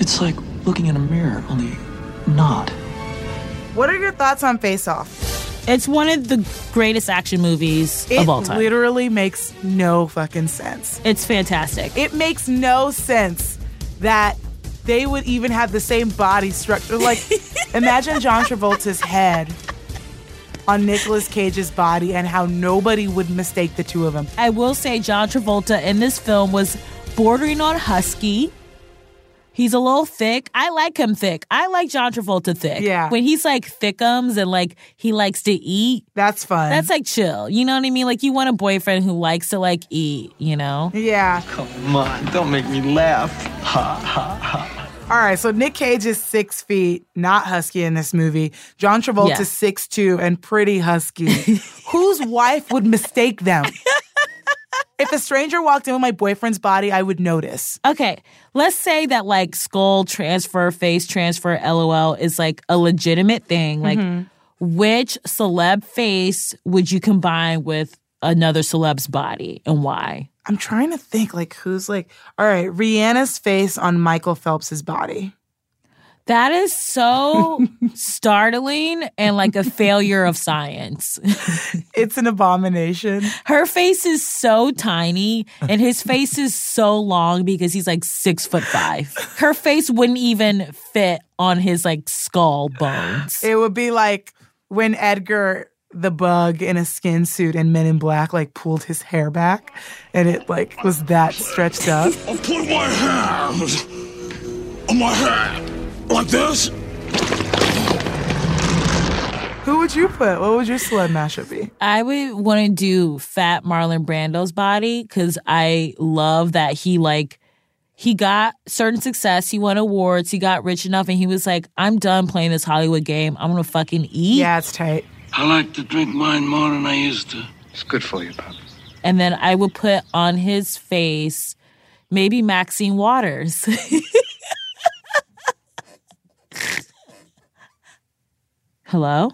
It's like looking in a mirror, only not. What are your thoughts on Face Off? It's one of the greatest action movies of all time. It literally makes no fucking sense. It's fantastic. It makes no sense that they would even have the same body structure. Like, imagine John Travolta's head on Nicolas Cage's body and how nobody would mistake the two of them. I will say John Travolta in this film was bordering on husky. He's a little thick. I like him thick. I like John Travolta thick. Yeah. When he's like thickums and like he likes to eat. That's fun. That's like chill. You know what I mean? Like you want a boyfriend who likes to like eat, you know? Yeah. Come on, don't make me laugh. Ha, ha, ha. All right, so Nick Cage is 6 feet, not husky in this movie. John Travolta's 6'2" and pretty husky. Whose wife would mistake them? If a stranger walked in with my boyfriend's body, I would notice. Okay, let's say that like skull transfer, face transfer, LOL is like a legitimate thing. Like, which celeb face would you combine with another celeb's body and why? I'm trying to think like who's like, all right, Rihanna's face on Michael Phelps's body. That is so startling and like a failure of science. It's an abomination. Her face is so tiny and his face is so long because he's like 6'5". Her face wouldn't even fit on his like skull bones. It would be like when Edgar the Bug in a skin suit and Men in Black like pulled his hair back and it like was that stretched up. I'll put my hands on my head. Like this? Who would you put? What would your celeb mashup be? I would want to do fat Marlon Brando's body because I love that he got certain success. He won awards. He got rich enough and he was like, I'm done playing this Hollywood game. I'm going to fucking eat. Yeah, it's tight. I like to drink mine more than I used to. It's good for you, Pop. And then I would put on his face maybe Maxine Waters. Hello?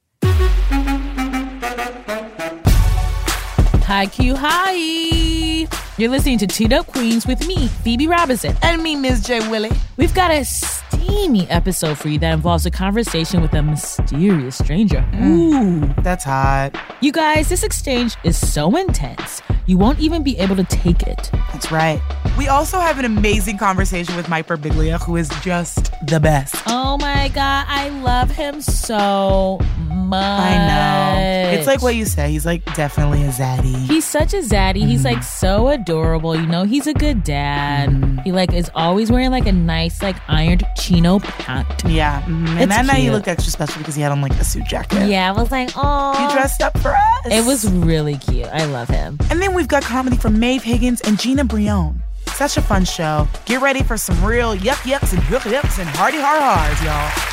Hi, Q. Hi. You're listening to Two Dope Queens with me, Phoebe Robinson. And me, Ms. J. Willie. We've got a steamy episode for you that involves a conversation with a mysterious stranger. Ooh. That's hot. You guys, this exchange is so intense, you won't even be able to take it. That's right. We also have an amazing conversation with Mike Birbiglia, who is just the best. Oh my God, I love him so much. I know. It's like what you say. He's like definitely a zaddy. He's such a zaddy. He's like so adorable. You know, he's a good dad. He like is always wearing like a nice like ironed chino pant. Yeah. And that night he looked extra special because he had on like a suit jacket. Yeah, I was like, oh. You dressed up for us. It was really cute. I love him. And then we've got comedy from Maeve Higgins and Gina Brion. Such a fun show. Get ready for some real yucks and yucks and hardy har-hars, y'all.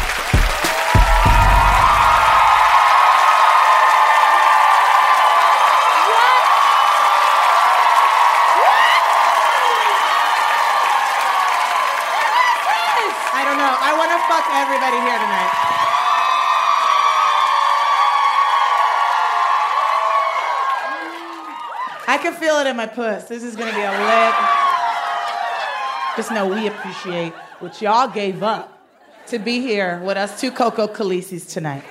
I don't know. I want to fuck everybody here tonight. I can feel it in my puss. This is going to be a lit. Just know we appreciate what y'all gave up to be here with us two Coco Khaleesi's tonight.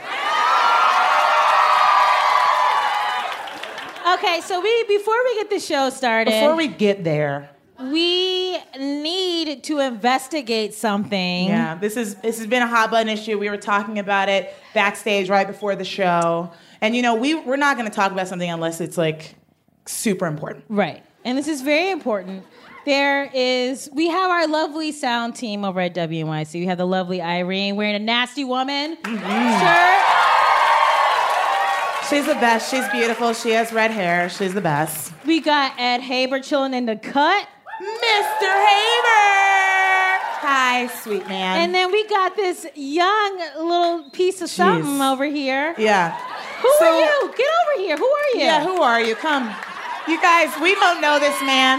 Okay, so before we get the show started... Before we get there... We need to investigate something. Yeah, this has been a hot button issue. We were talking about it backstage right before the show. And, you know, we're not going to talk about something unless it's, like, super important. Right. And this is very important. We have our lovely sound team over at WNYC. We have the lovely Irene wearing a Nasty Woman shirt. She's the best. She's beautiful. She has red hair. She's the best. We got Ed Haber chilling in the cut. Mr. Haber! Hi, sweet man. And then we got this young little piece of something over here. Yeah. Who are you? Get over here. Who are you? Yeah, who are you? Come. You guys, we don't know this man.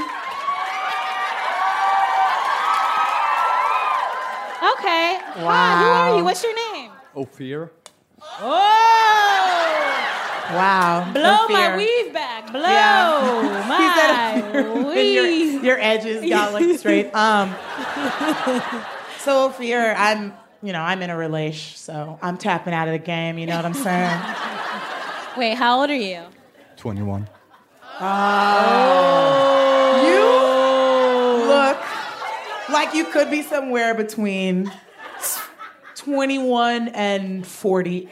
Okay. Wow. Hi, who are you? What's your name? Ophir. Oh! Wow. Blow Ophir. my weave back. Blow Yeah. my weed. your edges got like straight. So Ophir, I'm in a relation, so I'm tapping out of the game. You know what I'm saying? Wait, how old are you? 21. You look like you could be somewhere between 21 and 46.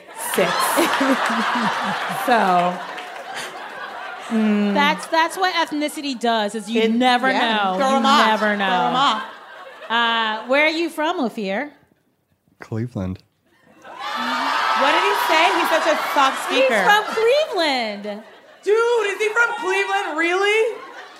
So that's what ethnicity does. Is you never know. Throw 'em you off. never know. Throw 'em off. Where are you from, Ophir? Cleveland. What did he say? He's such a soft speaker. He's from Cleveland. Dude, is he from Cleveland? Really?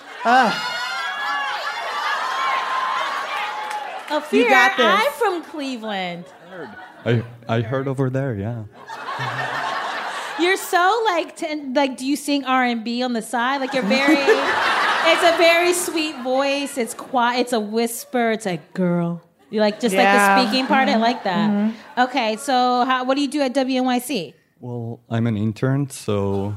Ophir, You got this. I'm from Cleveland. I heard over there, yeah. You're so like do you sing R&B on the side? Like you're very it's a very sweet voice. It's quiet. It's a whisper. It's like, girl. You like just like the speaking part. I like that. Okay, so what do you do at WNYC? Well, I'm an intern, so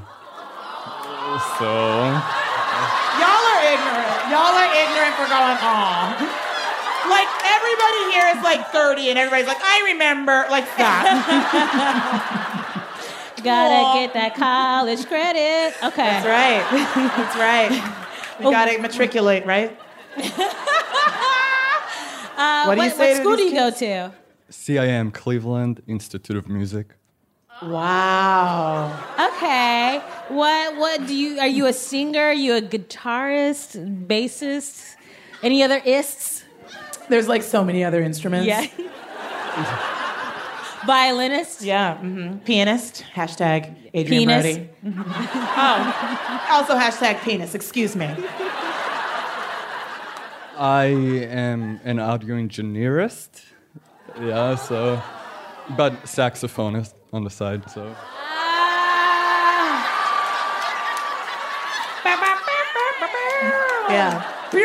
Y'all are ignorant. Y'all are ignorant for going on. Like, everybody here is like 30 and everybody's like, I remember. Like, stop. Gotta get that college credit. Okay. That's right. That's right. You gotta matriculate, right? What do you say What to school do these you go kids? to? CIM, Cleveland Institute of Music. Wow. Okay. What do you? Are you a singer? Are you a guitarist, bassist? Any other ists? There's like so many other instruments. Yeah. Violinist? Yeah. Pianist. Hashtag Adrian Penis. Brody. Also hashtag penis. Excuse me. I am an audio engineerist. Yeah, so... But saxophonist on the side, so... Yeah.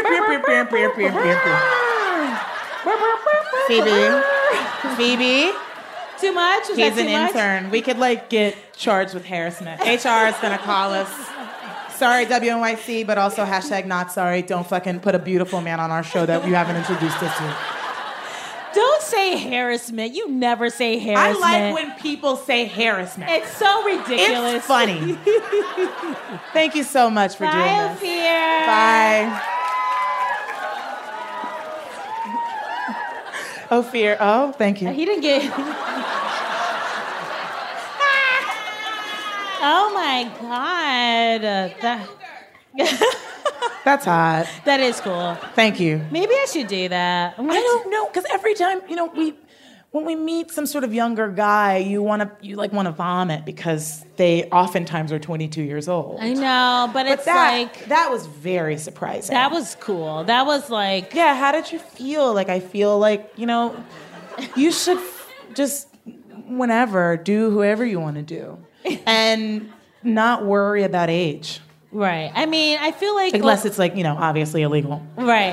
Phoebe. Too much? Is He's that an too much? intern. We could like get charged with harassment. HR is gonna call us. Sorry, WNYC, but also hashtag not sorry. Don't fucking put a beautiful man on our show that you haven't introduced us to. Don't say harassment. You never say harassment. I like when people say harassment. It's so ridiculous. It's funny. Thank you so much for doing Bye, this. Ophir. Bye. Ophir. Oh, thank you. He didn't get... Oh, my God. That's hot. That is cool. Thank you. Maybe I should do that. I don't know, because every time, when we meet some sort of younger guy, you want to vomit because they oftentimes are 22 years old. I know, but it's like... That was very surprising. That was cool. That was like... Yeah, how did you feel? Like, I feel like, you should just, whenever, do whoever you want to do. And not worry about age. Right. I mean, I feel like... Unless it's like, obviously illegal. Right.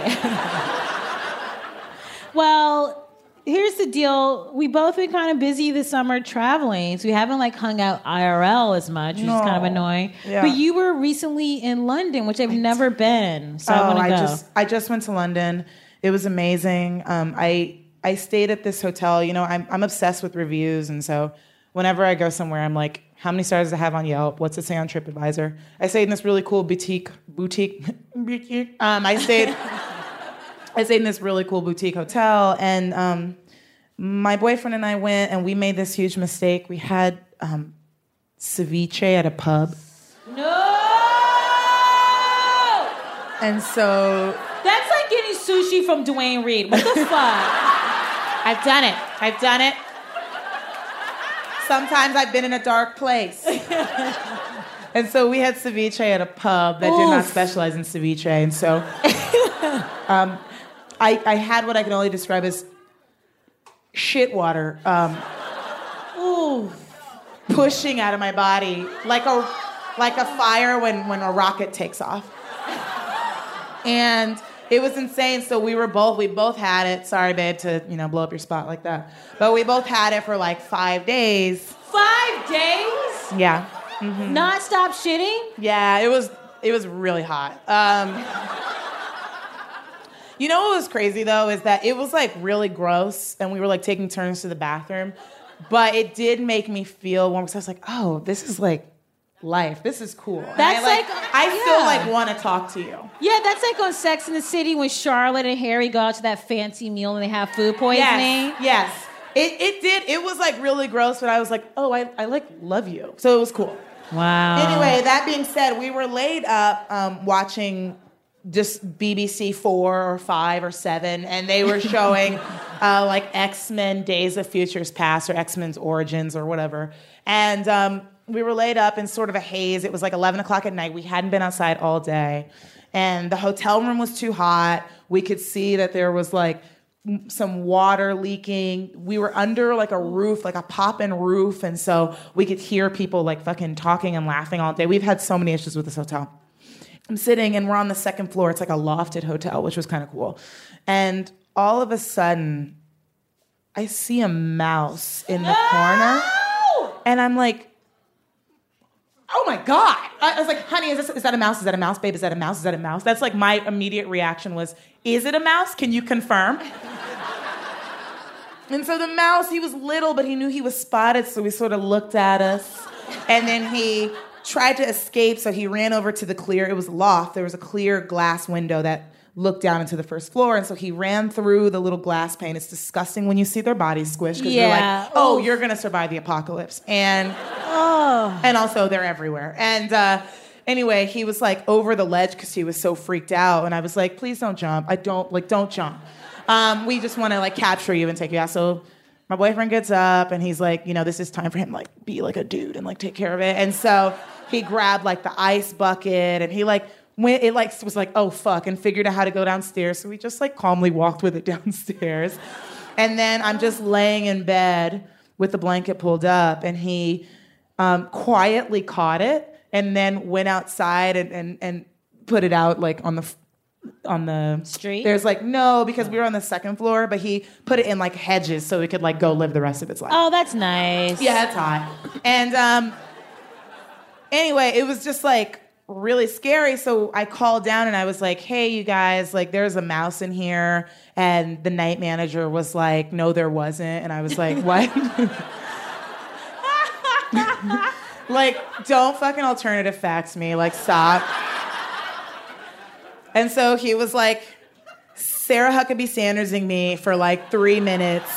Well, here's the deal. We both been kind of busy this summer traveling, so we haven't hung out IRL as much, which is kind of annoying. Yeah. But you were recently in London, which I've never been, so I want to go. I just went to London. It was amazing. I stayed at this hotel. I'm obsessed with reviews, and so whenever I go somewhere, I'm like, how many stars does it have on Yelp? What's it say on TripAdvisor? I stayed in this really cool boutique. I stayed in this really cool boutique hotel, and my boyfriend and I went, and we made this huge mistake. We had ceviche at a pub. No! And so... That's like getting sushi from Dwayne Reed. What the fuck? I've done it. Sometimes I've been in a dark place. And so we had ceviche at a pub that did not specialize in ceviche. And so I had what I can only describe as shit water pushing out of my body like a fire when a rocket takes off. And it was insane. So we both had it. Sorry, babe, to blow up your spot like that. But we both had it for 5 days. 5 days? Yeah. Not stop shitting? Yeah, it was really hot. You know what was crazy though is that it was like really gross, and we were like taking turns to the bathroom, but it did make me feel warm because I was like, oh, this is like life. This is cool. That's I still like want to talk to you. Yeah, that's like on Sex in the City when Charlotte and Harry go out to that fancy meal and they have food poisoning. Yes. It did. It was like really gross, but I was like, oh, I like love you. So it was cool. Wow. Anyway, that being said, we were laid up watching just BBC 4 or 5 or 7, and they were showing like X-Men Days of Futures Past or X-Men's Origins or whatever. And we were laid up in sort of a haze. It was like 11 o'clock at night. We hadn't been outside all day. And the hotel room was too hot. We could see that there was like some water leaking. We were under like a roof, like a pop-in roof. And so we could hear people like fucking talking and laughing all day. We've had so many issues with this hotel. I'm sitting and we're on the second floor. It's like a lofted hotel, which was kind of cool. And all of a sudden, I see a mouse in the corner. And I'm like, oh my God. I was like, honey, is that a mouse? Is that a mouse? Babe, is that a mouse? Is that a mouse? That's like my immediate reaction was, is it a mouse? Can you confirm? And so the mouse, he was little, but he knew he was spotted, so he sort of looked at us. And then he tried to escape, so he ran over to the clear, it was loft, there was a clear glass window that looked down into the first floor, and so he ran through the little glass pane. It's disgusting when you see their bodies squished, because you're like, oh, you're gonna survive the apocalypse. And also they're everywhere. And anyway, he was like over the ledge because he was so freaked out, and I was like, please don't jump. Don't jump. We just wanna like capture you and take you out. So my boyfriend gets up and he's like, this is time for him to like be like a dude and like take care of it. And so he grabbed like the ice bucket and he like went, it like was like, oh fuck, and figured out how to go downstairs. So we just like calmly walked with it downstairs. And then I'm just laying in bed with the blanket pulled up, and he quietly caught it and then went outside and put it out like on the street. There's like no, because we were on the second floor, but he put it in like hedges so it could like go live the rest of its life. Oh, that's nice. Yeah, it's hot. And anyway, it was just like really scary. So I called down and I was like, hey, you guys, like there's a mouse in here. And the night manager was like, no, there wasn't. And I was like, what? Like, don't fucking alternative facts me. Like, stop. And so he was like, Sarah Huckabee Sandersing me for like 3 minutes.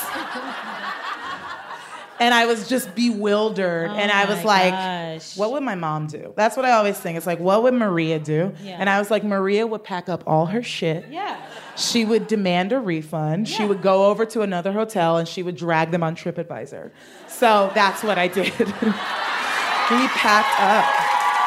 And I was just bewildered. And I was like, what would my mom do? That's what I always think. It's like, what would Maria do? Yeah. And I was like, Maria would pack up all her shit. Yeah. She would demand a refund. Yeah. She would go over to another hotel and she would drag them on TripAdvisor. So that's what I did. We packed up.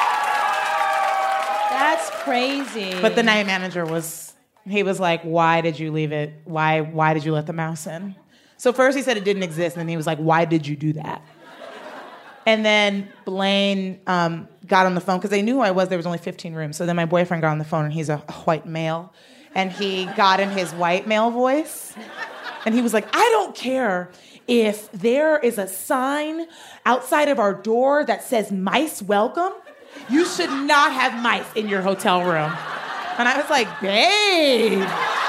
That's crazy. But the night manager he was like, why did you leave it? Why did you let the mouse in? So first he said it didn't exist, and then he was like, why did you do that? And then Blaine got on the phone, because they knew who I was. There was only 15 rooms. So then my boyfriend got on the phone, and he's a white male. And he got in his white male voice. And he was like, I don't care if there is a sign outside of our door that says mice welcome. You should not have mice in your hotel room. And I was like, babe,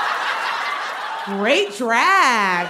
great drag.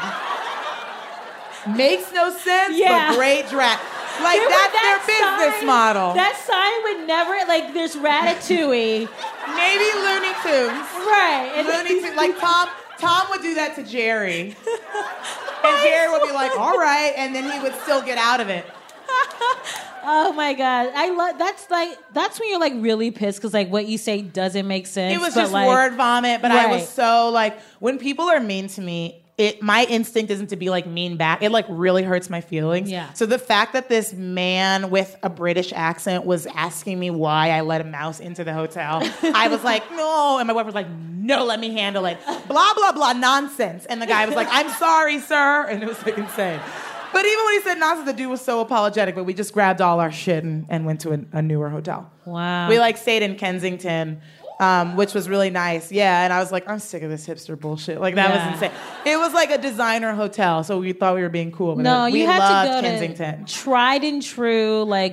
Makes no sense, but great drag. Like, that's their business model. That sign would never, like, there's Ratatouille. Maybe Looney Tunes. Right. Looney Tunes. Like, Tom would do that to Jerry. And Jerry would be like, all right, and then he would still get out of it. Oh my God. That's when you're like really pissed because like what you say doesn't make sense. It was just like, word vomit, but right. I was so like, when people are mean to me, my instinct isn't to be like mean back. It like really hurts my feelings. Yeah. So the fact that this man with a British accent was asking me why I let a mouse into the hotel, I was like, no. And my wife was like, no, let me handle it. Blah, blah, blah, nonsense. And the guy was like, I'm sorry, sir. And it was like insane. But even when he said nonsense, the dude was so apologetic, but we just grabbed all our shit and went to a newer hotel. Wow. We like stayed in Kensington, which was really nice. Yeah, and I was like, I'm sick of this hipster bullshit. Like, that was insane. It was like a designer hotel, so we thought we were being cool. But no, we you had loved to go Kensington. To tried and true, like,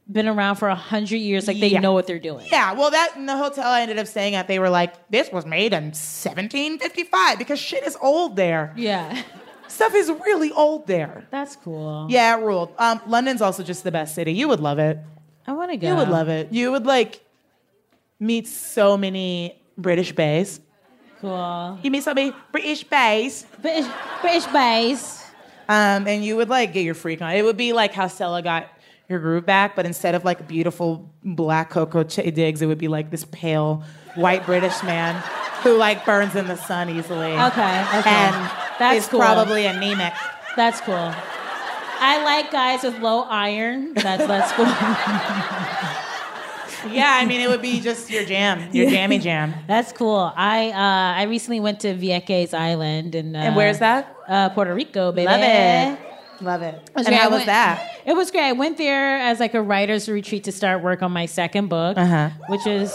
been around for 100 years. Like, they know what they're doing. Yeah, well, that in the hotel I ended up staying at, they were like, this was made in 1755 because shit is old there. Yeah. Stuff is really old there. That's cool. Yeah, it ruled. London's also just the best city. You would love it. I want to go. You would love it. You would, like, meet so many British bays. Cool. You meet so many British bays. British bays. And you would, like, get your freak on. It would be like how Stella got your groove back, but instead of, like, beautiful black Coco Diggs, it would be, like, this pale white British man who, like, burns in the sun easily. Okay. And that's is cool. probably anemic. That's cool. I like guys with low iron. That's cool. Yeah, I mean, it would be just your jam, your jammy jam. That's cool. I recently went to Vieques Island. And where's that? Puerto Rico, baby. Love it. Love it. And how was that? It was great. I went there as like a writer's retreat to start work on my second book, which is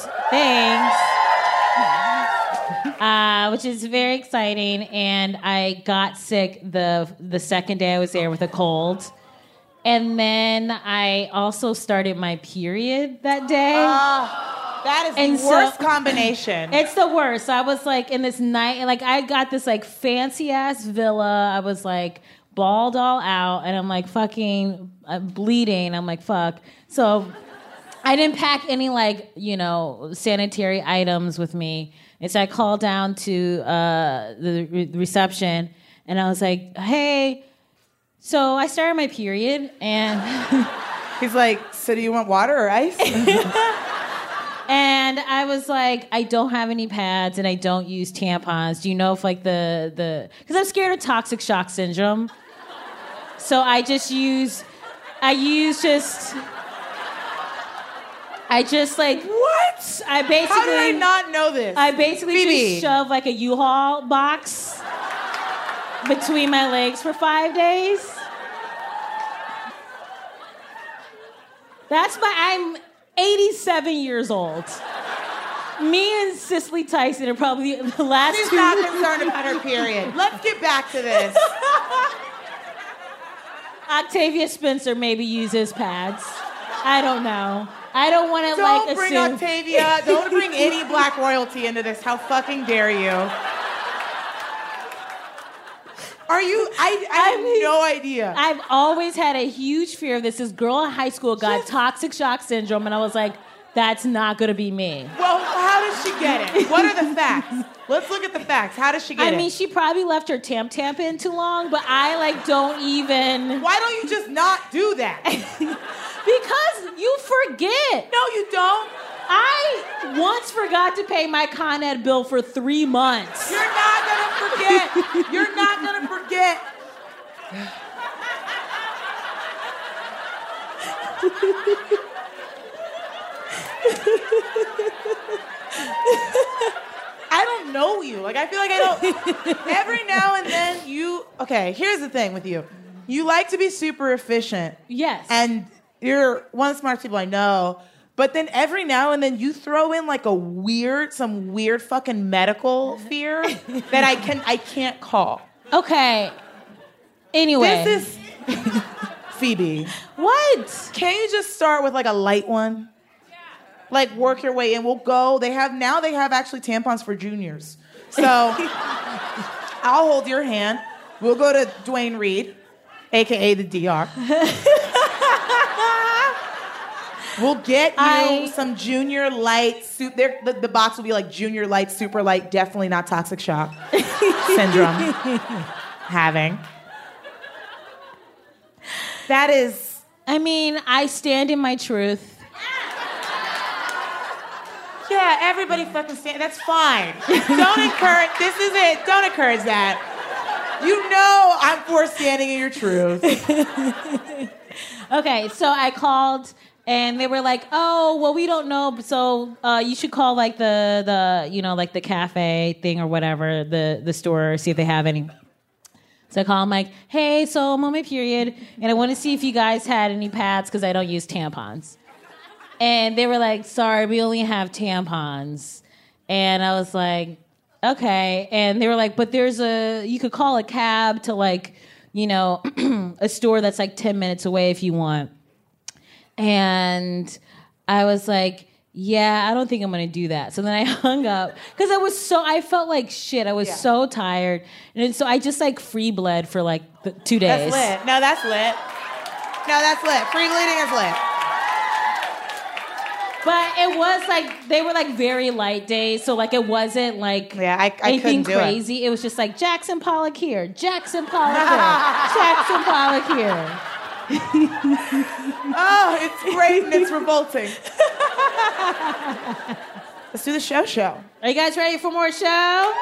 which is very exciting. And I got sick the second day I was there with a cold. And then I also started my period that day. That is the worst combination. It's the worst. I was like in this night, like I got this like fancy ass villa. I was like balled all out, and I'm like fucking bleeding. I'm like fuck. So I didn't pack any like sanitary items with me. And so I called down to the reception, and I was like, hey. So I started my period, and he's like, so do you want water or ice? And I was like, I don't have any pads, and I don't use tampons. Do you know if like because I'm scared of toxic shock syndrome. So I just like what? I basically how did I not know this? I basically Phoebe. just shoved like a U-Haul box between my legs for 5 days. I'm 87 years old. Me and Cicely Tyson are probably the last She's two. not concerned about her period. Let's get back to this. Octavia Spencer maybe uses pads. I don't know. I don't want to like assume. Don't bring Octavia. Don't bring any black royalty into this. How fucking dare you? Are you? I have no idea. I've always had a huge fear of this. This girl in high school got toxic shock syndrome, and I was like, that's not going to be me. Well, how does she get it? What are the facts? Let's look at the facts. How does she get it? I mean, she probably left her tamp in too long, but I like don't even. Why don't you just not do that? Because you forget. No, you don't. I once forgot to pay my Con Ed bill for 3 months. You're not gonna forget. You're not gonna forget. I don't know you. Like, I feel like I don't. Every now and then you. Okay, here's the thing with you. You like to be super efficient. Yes. And you're one of the smartest people I know. But then every now and then you throw in like some weird fucking medical fear that I can't call. Okay. Anyway. This is Phoebe. What? Can't you just start with like a light one? Like work your way in. We'll go. They have actually tampons for juniors. So I'll hold your hand. We'll go to Dwayne Reed, aka the DR. We'll get you some junior light soup. The box will be like junior light, super light, definitely not toxic shock syndrome. Having. That is. I mean, I stand in my truth. Yeah, everybody fucking stand. That's fine. Don't encourage. This is it. Don't encourage that. You know I'm for standing in your truth. Okay, so I called. And they were like, "Oh, well, we don't know. So you should call like the cafe thing or whatever, the store, see if they have any." So I call them like, "Hey, so I'm on my period, and I want to see if you guys had any pads because I don't use tampons." And they were like, "Sorry, we only have tampons." And I was like, "Okay." And they were like, "But you could call a cab to like, a store that's like 10 minutes away if you want." And I was like, yeah, I don't think I'm going to do that. So then I hung up because I felt like shit. I was so tired. And so I just like free bled for like 2 days. That's lit. No, that's lit. Free bleeding is lit. But it was like, they were like very light days. So like it wasn't like I anything couldn't do crazy. It was just like Jackson Pollock here, Jackson Pollock here, Jackson Pollock here. Oh, it's great and it's revolting. Let's do the show. Are you guys ready for more show?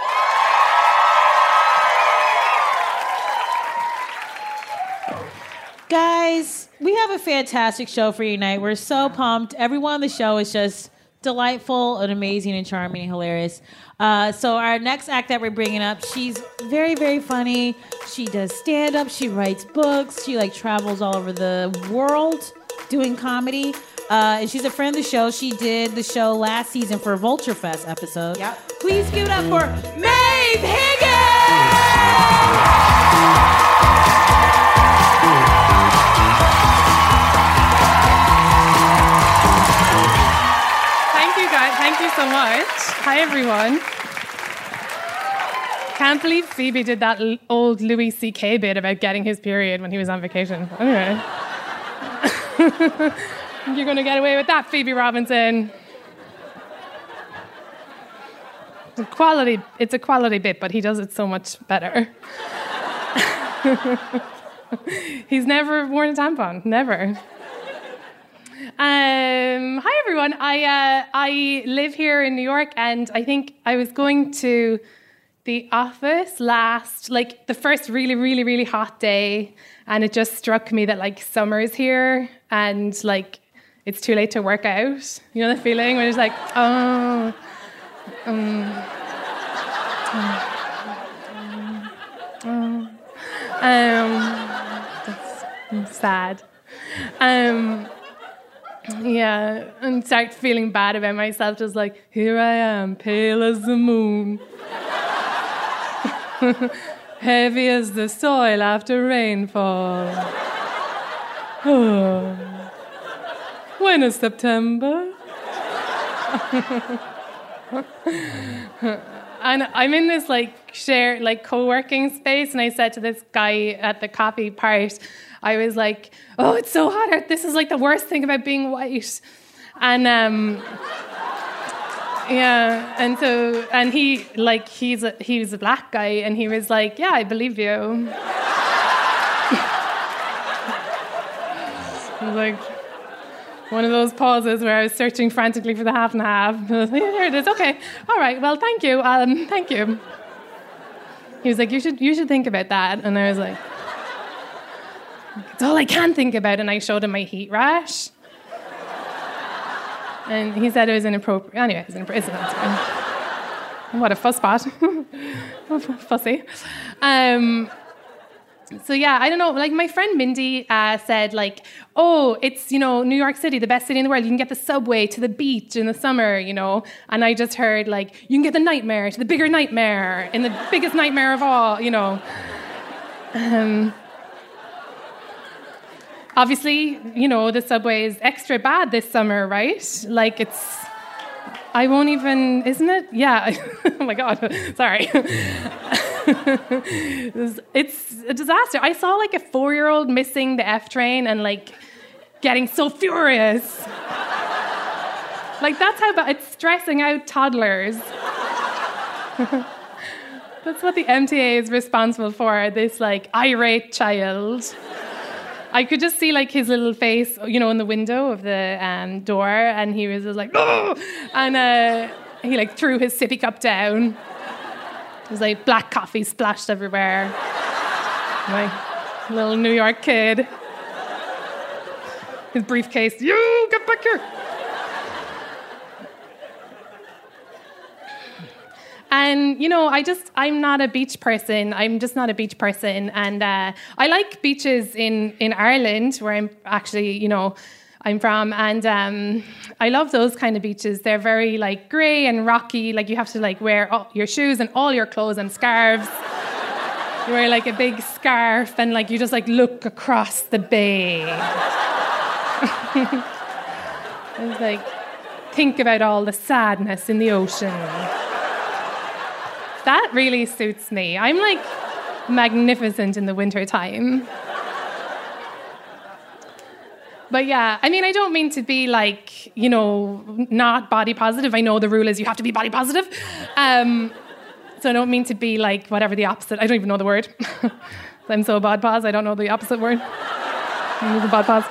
Guys, we have a fantastic show for you tonight. We're so pumped. Everyone on the show is just delightful and amazing and charming and hilarious. So our next act that we're bringing up, she's very, very funny. She does stand-up. She writes books. She like travels all over the world doing comedy. And she's a friend of the show. She did the show last season for a Vulture Fest episode. Yep. Please give it up for Maeve Higgins! Thank you, guys. Thank you so much. Hi, everyone. Can't believe Phoebe did that old Louis C.K. bit about getting his period when he was on vacation. Anyway. You're going to get away with that, Phoebe Robinson. It's a quality bit, but he does it so much better. He's never worn a tampon. Never. Hi, everyone. I live here in New York, and I think I was going to the office the first really, really, really hot day, and it just struck me that, like, summer's here, and, like, it's too late to work out. You know the feeling when it's like, that's sad. Yeah, and start feeling bad about myself, just like, here I am, pale as the moon. Heavy as the soil after rainfall. Oh. When is September? And I'm in this shared co-working space, and I said to this guy at the coffee part, I was like, oh, it's so hot out. This is like the worst thing about being white. And yeah, and he was a black guy, and he was like, yeah, I believe you. It was like one of those pauses where I was searching frantically for the half and half. I was like, yeah, here it is. Okay, all right. Well, thank you. Thank you. He was like, you should think about that. And I was like, it's all I can think about. And I showed him my heat rash. And he said it was inappropriate. Anyway, it was inappropriate. What a fussbot. Fussy. So yeah, I don't know, my friend Mindy said oh, it's, New York City, the best city in the world. You can get the subway to the beach in the summer, And I just heard you can get the nightmare to the bigger nightmare in the biggest nightmare of all, Obviously, the subway is extra bad this summer, right? I won't even, isn't it? Yeah. Oh my God. Sorry. It's a disaster. I saw a 4-year-old missing the F train and getting so furious. That's how bad, it's stressing out toddlers. That's what the MTA is responsible for, this irate child. I could just see his little face, in the window of the door, and he was just oh! And he threw his sippy cup down. It was black coffee splashed everywhere. My little New York kid. His briefcase, you get back here. And, I'm not a beach person. I'm just not a beach person. And I like beaches in Ireland, where I'm actually, I'm from. And I love those kind of beaches. They're very, grey and rocky. You have to, wear all your shoes and all your clothes and scarves. You wear, a big scarf, and, you just, look across the bay. I was like, think about all the sadness in the ocean. That really suits me. I'm like magnificent in the wintertime. But yeah, I mean, I don't mean to be like, you know, not body positive. I know the rule is you have to be body positive. So I don't mean to be like whatever the opposite. I don't even know the word. I'm so bod pos, I don't know the opposite word. I'm the bod pos.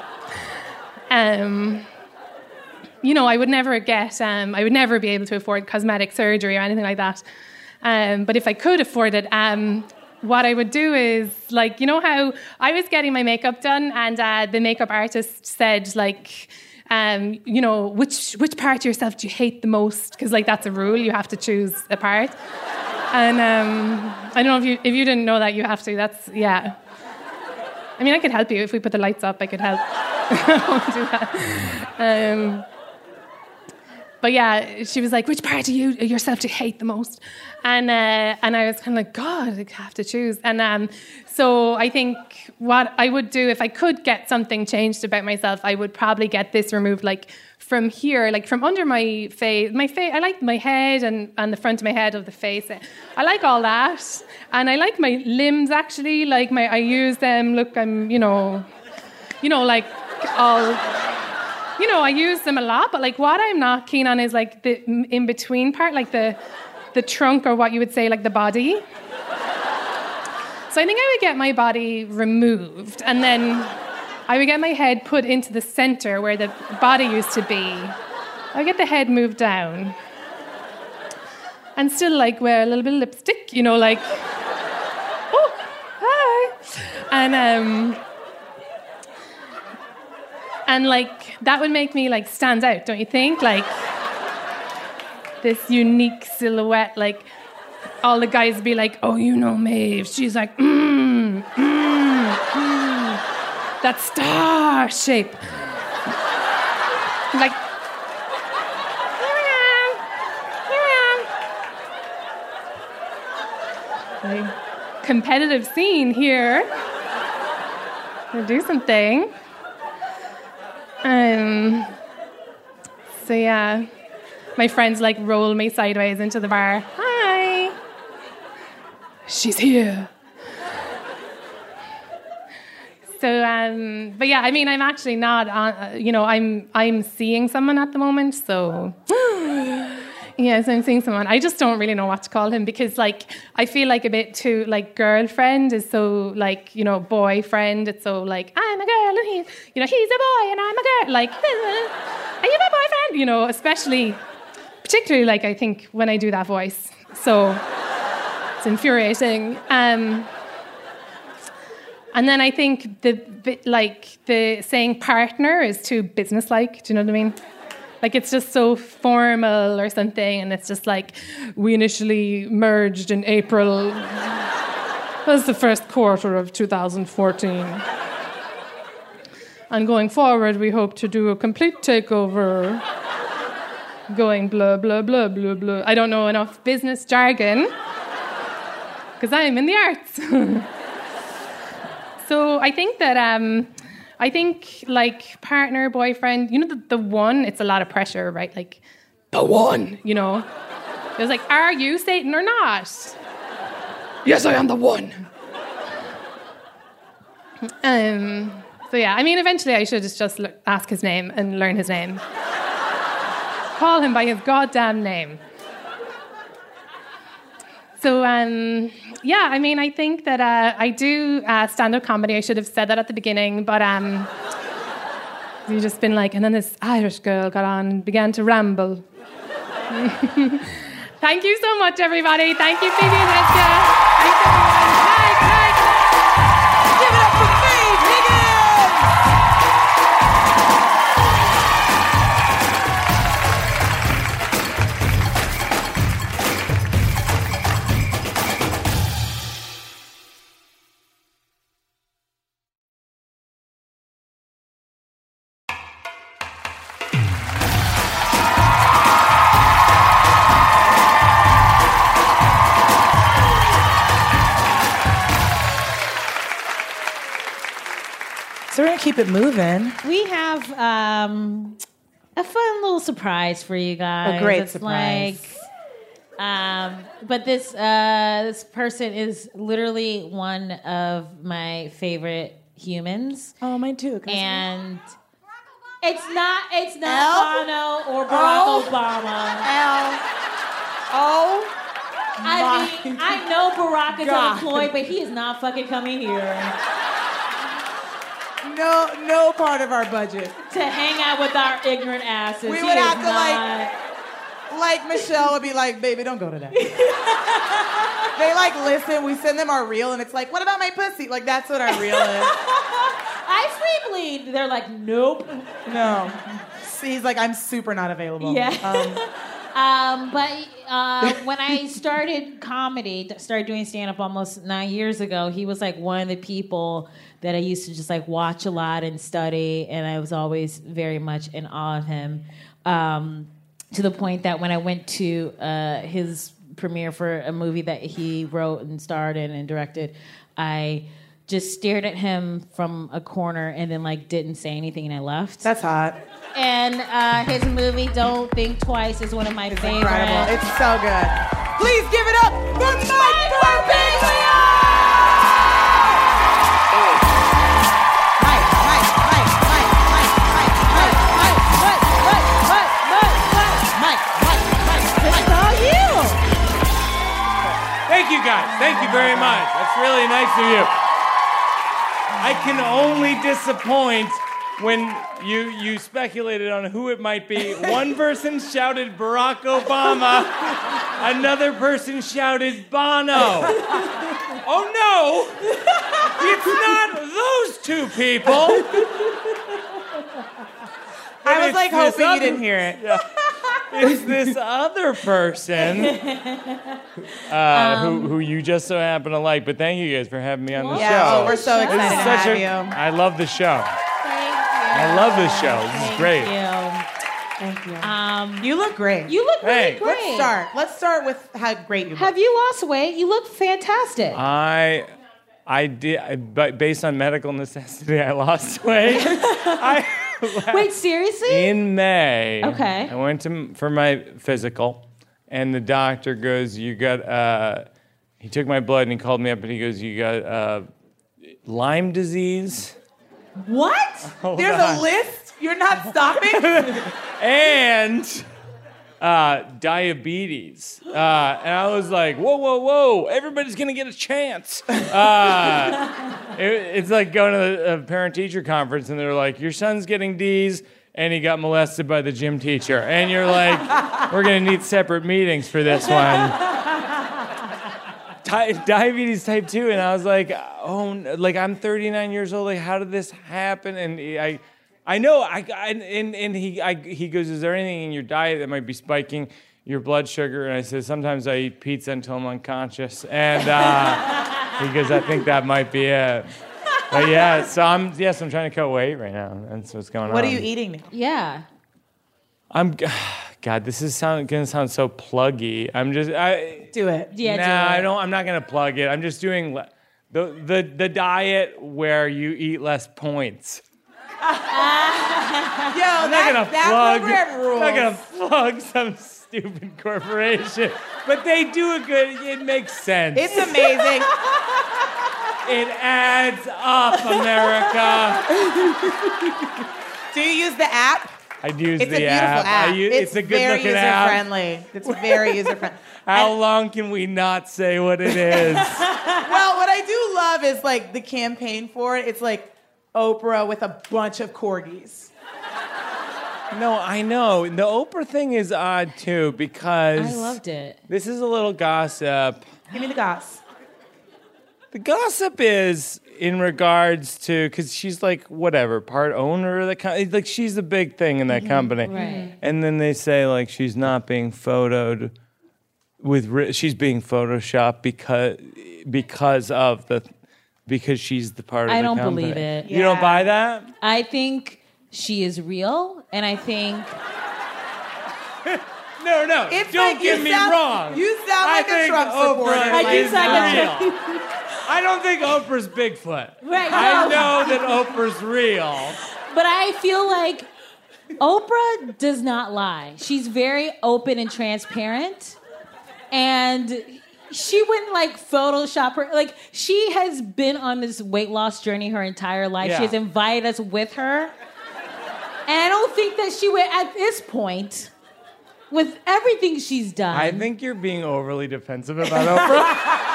You know, I would never be able to afford cosmetic surgery or anything like that. But if I could afford it, what I would do is, like, you know how I was getting my makeup done and the makeup artist said, like, you know, which part of yourself do you hate the most? Because, like, that's a rule. You have to choose a part. And I don't know if you didn't know that, you have to. That's, yeah. I mean, I could help you. If we put the lights up, I could help. I won't do that. But yeah, she was like, which part of yourself do you hate the most? And I was kind of like, God, I have to choose. And so I think what I would do if I could get something changed about myself, I would probably get this removed, like from here, like from under my face. I like my head and the front of my head of the face. I like all that. And I like my limbs, actually. Like I use them. Look, I'm, you know, like all... You know, I use them a lot, but like what I'm not keen on is like the in-between part, like the trunk, or what you would say, like the body. So I think I would get my body removed, and then I would get my head put into the center where the body used to be. I would get the head moved down. And still like wear a little bit of lipstick, you know, like, oh, hi. And like, that would make me like stand out, don't you think? Like, this unique silhouette, like, all the guys would be like, oh, you know Maeve. She's like, that star shape. Like, here I am. Competitive scene here. We'll do something. So yeah, my friends like roll me sideways into the bar. Hi, she's here. So, but yeah, I mean, I'm actually not on. You know, I'm seeing someone at the moment. So, yes, I'm seeing someone. I just don't really know what to call him, because like I feel like a bit too like girlfriend is so like, you know, boyfriend. It's so like I'm a girl and he's a boy and I'm a girl. Like, are you my boyfriend? You know, particularly like I think when I do that voice. So it's infuriating. And then I think the saying partner is too businesslike. Do you know what I mean? Like, it's just so formal or something, and it's just like, we initially merged in April. That was the first quarter of 2014. And going forward, we hope to do a complete takeover. Going blah, blah, blah, blah, blah. I don't know enough business jargon, because I'm in the arts. So I think that... like partner, boyfriend, you know, the one, it's a lot of pressure, right? Like, the one, you know? It was like, are you Satan or not? Yes, I am the one. So yeah, I mean, eventually I should just ask his name and learn his name. Call him by his goddamn name. So, yeah, I mean, I think that I do stand-up comedy. I should have said that at the beginning, but you've just been like, and then this Irish girl got on and began to ramble. Thank you so much, everybody. Thank you, Phoebe and Hestia. Thanks, everyone. Good night. Give it up for Phoebe Higgins! So we're going to keep it moving. We have a fun little surprise for you guys. A great it's surprise. But this person is literally one of my favorite humans. Oh, mine too. And it's not Bono or Barack Obama. I mean, I know Barack is unemployed, but he is not fucking coming here No part of our budget. to hang out with our ignorant asses. We He would is have to not- like Michelle would be like, baby, don't go to that. They like listen, we send them our reel and it's like, what about my pussy? Like that's what our reel is. I free bleed. They're like, nope. No. He's like, I'm super not available. Yeah. But when I started comedy, started doing stand-up almost 9 years ago, he was like one of the people that I used to just like watch a lot and study, and I was always very much in awe of him. To the point that when I went to his premiere for a movie that he wrote and starred in and directed, I just stared at him from a corner and then like didn't say anything and I left. That's hot. And his movie Don't Think Twice is one of my favorites. Incredible. It's so good. Please give it up for Mike Birbiglia! Thank you, guys. Thank you very much. That's really nice of you. I can only disappoint when you speculated on who it might be. One person shouted Barack Obama. Another person shouted Bono. Oh, no. It's not those two people. I was like hoping you didn't hear it. Yeah. It's this other person who you just so happen to like. But thank you guys for having me on the show. Oh, we're so excited to have you. I love the show. Thank you. I love this show. This is great. Thank you. You look great. You look really Hey. great. Let's start with how great you look. Have you lost weight? You look fantastic. I did, but based on medical necessity, I lost weight. Wait, seriously? In May, Okay. I went for my physical, and the doctor goes, "You got." He took my blood and he called me up and he goes, "You got Lyme disease." What? There's a list? You're not stopping? And diabetes. And I was like, whoa, everybody's going to get a chance. It's like going to a parent-teacher conference, and they're like, your son's getting D's, and he got molested by the gym teacher. And you're like, we're going to need separate meetings for this one. Diabetes type 2, and I was like, oh, like I'm 39 years old. Like, how did this happen? And I know. He goes, is there anything in your diet that might be spiking your blood sugar? And I said, sometimes I eat pizza until I'm unconscious. And he goes, I think that might be it. But yeah, so I'm trying to cut weight right now. That's what's going on. What are you eating now? Yeah. God, this is gonna sound so pluggy. Do it. Yeah, Nah, do it. I'm not gonna plug it. I'm just doing the diet where you eat less points. I'm not gonna plug some stupid corporation, but they do a good. It makes sense. It's amazing. It adds up, America. Do you use the app? I use It's the a beautiful app. It's a good very looking app. user-friendly. It's very user-friendly. How long can we not say what it is? Well, what I do love is like the campaign for it. It's like Oprah with a bunch of corgis. No, I know. The Oprah thing is odd too because I loved it. This is a little gossip. Give me the goss. The gossip is in regards to, because she's like, whatever, part owner of the company. Like, she's the big thing in that company. Right. And then they say, like, she's not being photoed she's being photoshopped because she's the part of I the don't company. believe it. You don't buy that? I think she is real, and I think No, It's don't like get you me sound- wrong. You sound like a think Trump supporter. Oprah I do is sound like a real. I don't think Oprah's Bigfoot. Right, I no. know that Oprah's real. But I feel like Oprah does not lie. She's very open and transparent. And she wouldn't like Photoshop her. Like, she has been on this weight loss journey her entire life. Yeah. She has invited us with her. And I don't think that she would, at this point, with everything she's done. I think you're being overly defensive about Oprah.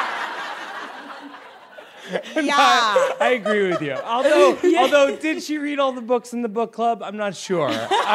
Yeah. I agree with you. Although, did she read all the books in the book club? I'm not sure.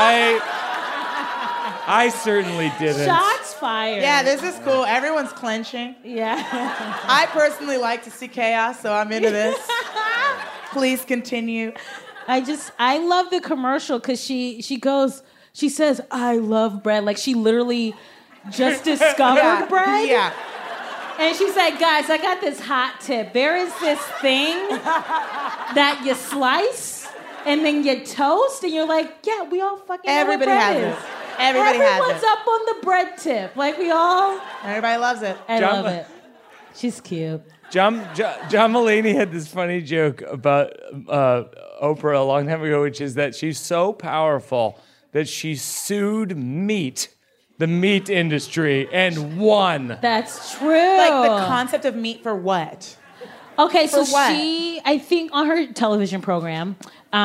I certainly didn't. Shots fired. Yeah, this is cool. Everyone's clenching. Yeah. I personally like to see chaos, so I'm into this. Please continue. I love the commercial because she says, I love bread. Like, she literally just discovered bread. Yeah. And she's like, guys, I got this hot tip. There is this thing that you slice and then you toast, and you're like, yeah, we all fucking Everybody know what has bread it. is. Everybody has Everyone's it. up on the bread tip. Like, we all... Everybody loves it. I love it. She's cute. John Mulaney had this funny joke about Oprah a long time ago, which is that she's so powerful that she sued the meat industry, and won. That's true. Like the concept of meat for what? Okay, so For what? I think on her television program,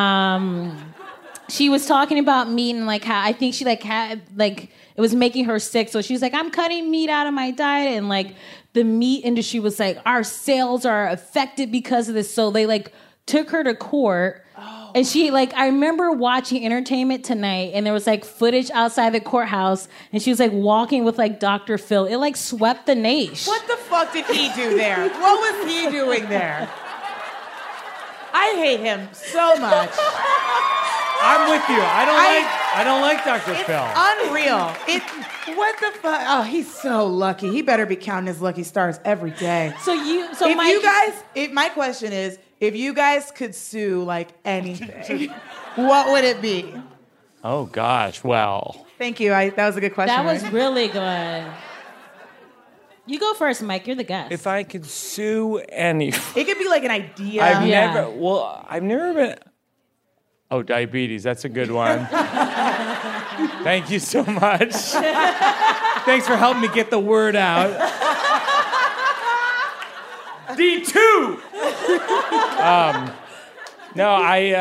she was talking about meat and like how I think she had it was making her sick. So she was like, I'm cutting meat out of my diet, and like the meat industry was like, our sales are affected because of this. So they like took her to court. And she, I remember watching Entertainment Tonight, and there was, footage outside the courthouse, and she was, walking with, Dr. Phil. It, swept the nation. What the fuck did he do there? What was he doing there? I hate him so much. I'm with you. I don't like Dr. It's Phil. unreal. What the fuck? Oh, he's so lucky. He better be counting his lucky stars every day. My question is, if you guys could sue anything, what would it be? Oh gosh, well. Thank you. That was a good question. That was right? really good. You go first, Mike. You're the guest. If I could sue any, It could be an idea. I've never been. Oh, diabetes. That's a good one. Thank you so much. Thanks for helping me get the word out. D2. No,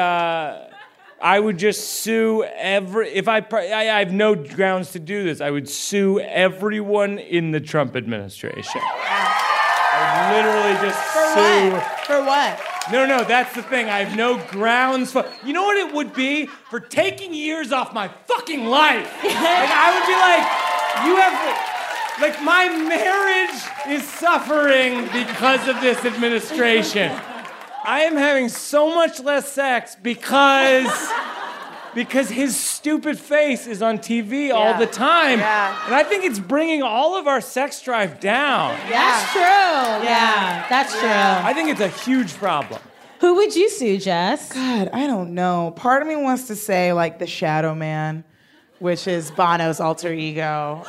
I would just sue I have no grounds to do this. I would sue everyone in the Trump administration. I would literally just sue. For what? No, that's the thing. I have no grounds for. You know what it would be? For taking years off my fucking life. I would be you have. My marriage is suffering because of this administration. I am having so much less sex because his stupid face is on TV all the time. Yeah. And I think it's bringing all of our sex drive down. That's true. Yeah, that's true. I think it's a huge problem. Who would you sue, Jess? God, I don't know. Part of me wants to say the Shadow Man, which is Bono's alter ego.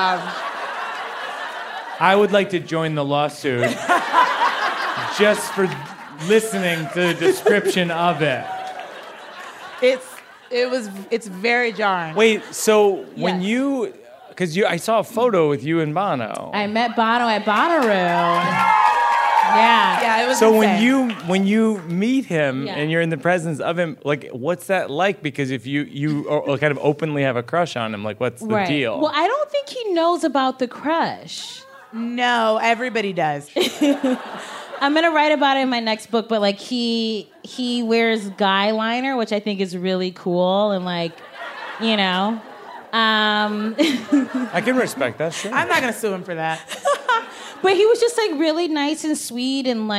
I would like to join the lawsuit just for listening to the description of it. It's very jarring. Wait, so when Yes. I saw a photo with you and Bono. I met Bono at Bonnaroo. Yeah. Yeah, it was So insane. when you meet him Yeah. and you're in the presence of him, what's that like? Because if you kind of openly have a crush on him, what's the deal? Well, I don't think he knows about the crush. No, everybody does. I'm gonna write about it in my next book, but he wears guy liner, which I think is really cool, and I can respect that, sure. I'm not going to sue him for that. But he was just really nice and sweet, and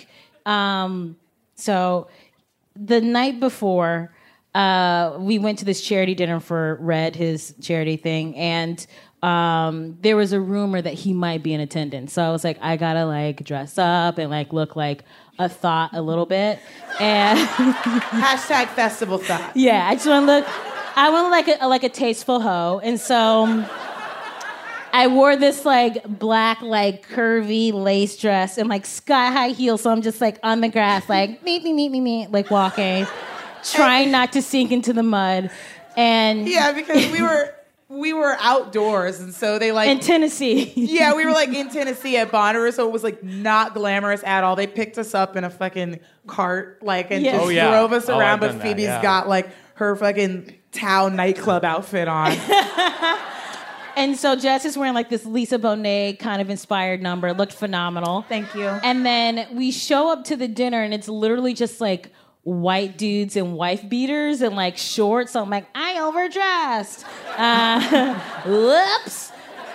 so the night before we went to this charity dinner for Red, his charity thing, and there was a rumor that he might be in attendance. So I was like, I gotta dress up and look like a thought a little bit. And Hashtag festival thought. yeah, I want to look like a tasteful hoe. And so I wore this like black, like curvy lace dress and like sky high heels. So I'm just like on the grass, like me, like walking, trying not to sink into the mud. And yeah, because we were outdoors, and so they like in Tennessee. Yeah, we were like in Tennessee at Bonnaroo, so it was like not glamorous at all. They picked us up in a fucking cart, like, and just drove us around. But Phoebe's got like her fucking Tao nightclub outfit on. And so Jess is wearing like this Lisa Bonet kind of inspired number. It looked phenomenal. Thank you. And then we show up to the dinner, and it's literally just like white dudes and wife beaters and like shorts. So I'm like, I overdressed. Whoops.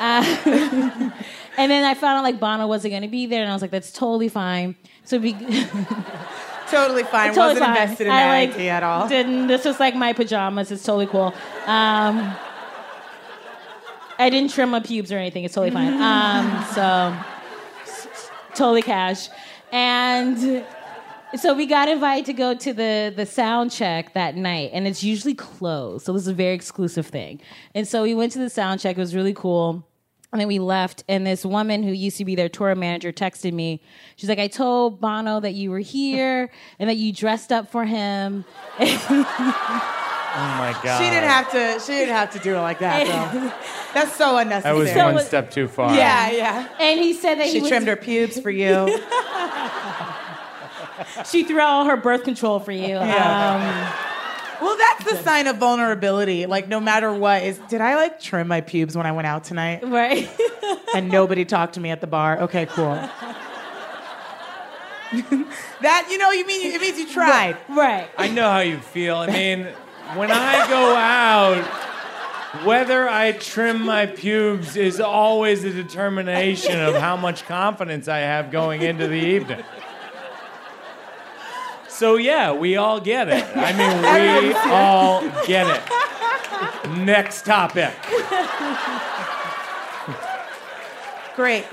And then I found out like Bono wasn't going to be there, and I was like, that's totally fine. So we totally fine. Wasn't invested in that idea at all. Didn't. This was like my pajamas. It's totally cool. I didn't trim my pubes or anything. It's totally fine. So totally cash. And so we got invited to go to the sound check that night, and it's usually closed. So this is a very exclusive thing. And so we went to the sound check. It was really cool. And then we left, and this woman who used to be their tour manager texted me. She's like, I told Bono that you were here and that you dressed up for him. Oh my God. She didn't have to do it like that, though. That's so unnecessary. That was one step too far. Yeah. And he said that she trimmed her pubes for you. She threw out all her birth control for you. Yeah. Well, that's the sign of vulnerability. Like, no matter what, did I like trim my pubes when I went out tonight? Right. And nobody talked to me at the bar. Okay, cool. That, it means you tried. Right. I know how you feel. I mean, when I go out, whether I trim my pubes is always a determination of how much confidence I have going into the evening. So yeah, we all get it. I mean, we all get it. Next topic. Great.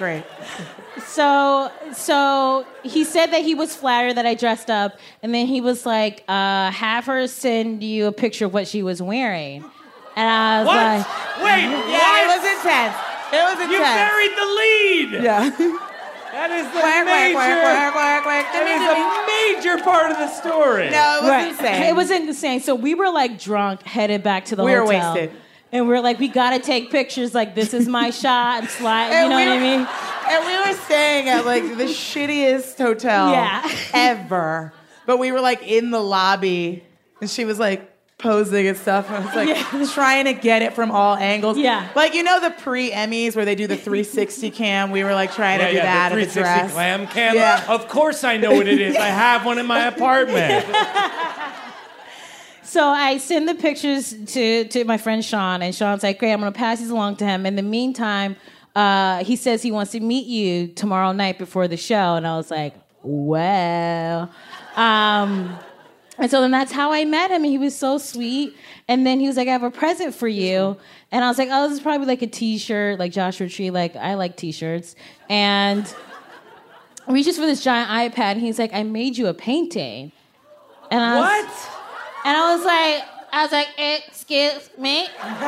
So he said that he was flattered that I dressed up, and then he was like, have her send you a picture of what she was wearing. And I was like... Wait, yeah, it was intense. You buried the lead! Yeah. That is a major part of the story. No, it was insane. It was insane. So we were like drunk, headed back to the hotel. We were wasted. And we were like, we gotta take pictures. Like, this is my shot. And slide. You know what I mean? And we were staying at like the shittiest hotel ever. But we were like in the lobby, and she was like posing and stuff. And I was like trying to get it from all angles. Yeah. Like, the pre-Emmys where they do the 360 cam? We were like trying to do that. The 360 glam cam? Yeah. Of course I know what it is. I have one in my apartment. So I send the pictures to my friend Sean, and Sean's like, great, I'm going to pass these along to him. In the meantime, he says he wants to meet you tomorrow night before the show. And I was like, well. And so then that's how I met him, and he was so sweet. And then he was like, I have a present for you. And I was like, oh, this is probably like a T-shirt, like Joshua Tree. Like, I like T-shirts. And I reaches for this giant iPad, and he's like, I made you a painting. And I was, And I was like, excuse me?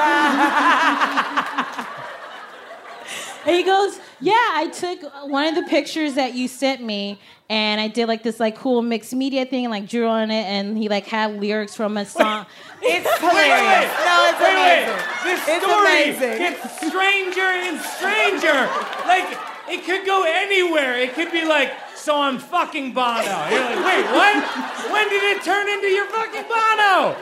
And he goes, yeah, I took one of the pictures that you sent me, and I did like this like cool mixed media thing and like drew on it, and he like had lyrics from a song. It's hilarious. No, it's amazing. This story gets stranger and stranger. Like, it could go anywhere. It could be like, so I'm fucking Bono. You're like, wait, what? When did it turn into your fucking Bono?